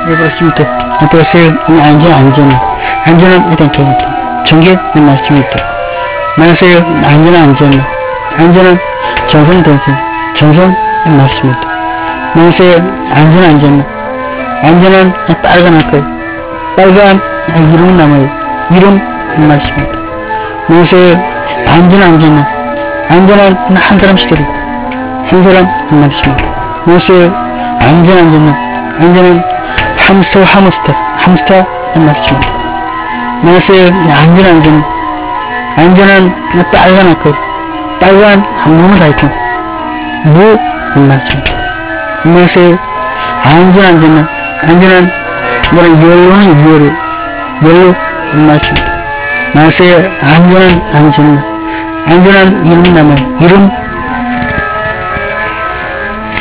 말씀입니다. 어떠세요? 안전은 일단 정계 말씀입니다. 만세요? 안전은 정성 말씀입니다. 만세요? 안전은 빨간 이름 남아요. 이름 말씀입니다. 만세요? 안전은 한 사람씩 드리고 한 사람 말씀입니다. 만세요? 안전은 hamster 말씀입니다. 만세요? 안전은 빨간 한문을 다 있고 무 말씀입니다. 만세요? 안전은 뭐라 열로 말씀입니다. 만세요? 안전은 이름 남아요. 이름